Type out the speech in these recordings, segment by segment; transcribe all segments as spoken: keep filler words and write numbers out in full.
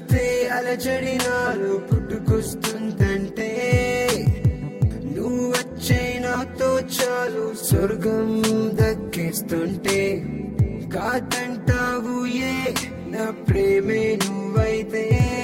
చూస్తే అలజడి నాలో పుట్టుకొస్తుందంటే నువ్వు వచ్చే నాతో చాలు స్వర్గం దక్కేస్తుంటే కాదంటావు ఏ నా ప్రేమే నువ్వైతే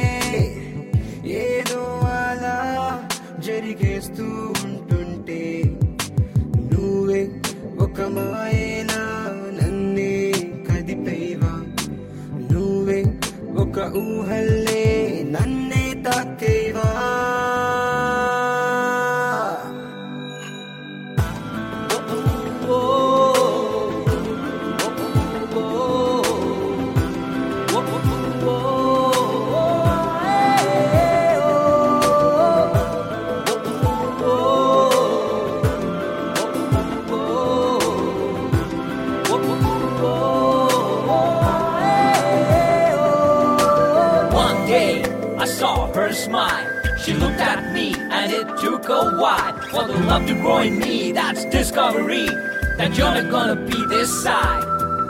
ఏదో అలా జరిగేస్తూ ఉంటుంటే నువ్వే ఒక మాయేనా నన్నే కదిపేవా నువ్వే ఒక ఊహల్లే నన్నే తాకేవా I saw her smile. She looked at me and it took a while for the love to grow in me. That's discovery that you're not gonna be this side.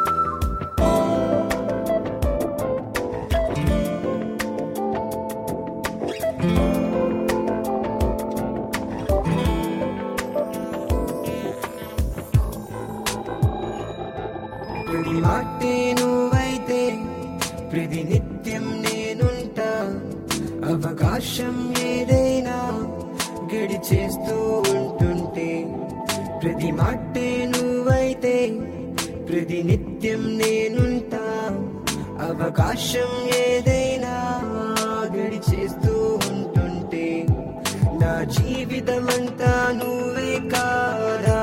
ప్రతి మాటే నువ్వైతే ప్రతి నిత్యం నేనుంటా అవకాశం ఏదైనా గడిచేస్తూ ఉంటుంటే ప్రతి మాటే నువ్వైతే ప్రతి నిత్యం నేనుంటా అవకాశం ఏదైనా గడిచేస్తూ ఉంటుంటే నా జీవితమంతా నువ్వే కాదా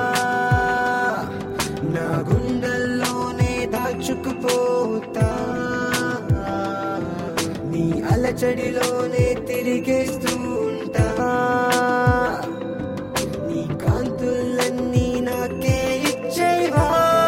నా గుండెల్లోనే దాచుకుపోతా నీ అలచడిలోనే తిరిగేస్తూ ఉంటా నీ కాంతులన్నీ నాకే ఇచ్చేవా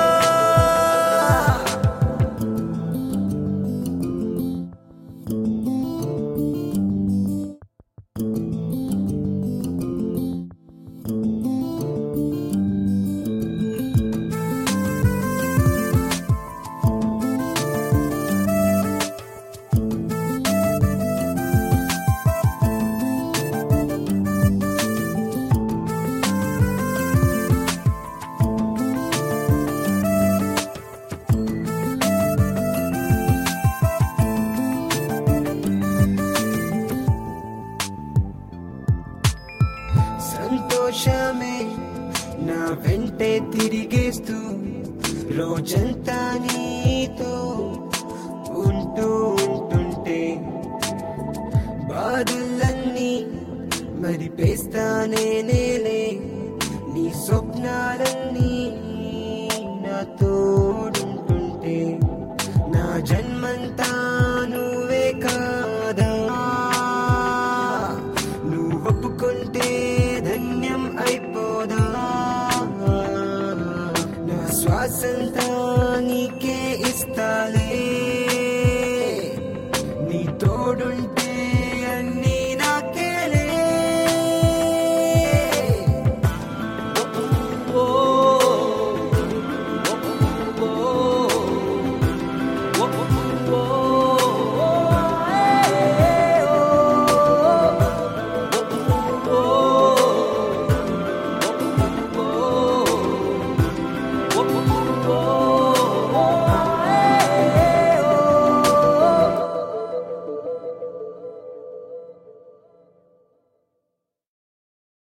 సంతోషమే నా వెంటే తిరిగేస్తూ రోజంతా నీతో ఉంటూ ఉంటుంటే బాధలన్నీ మరిపేస్తానే నేలే నీ స్వప్నాలన్నీ నా తోడుంటుంటే నా జన్మంతా నువ్వే కాదా నువ్వు ఒప్పుకుంటే ధన్యం అయిపోదా నా శ్వాసంతా నీకే ఇస్తాలే నీ తోడుంటే అన్ని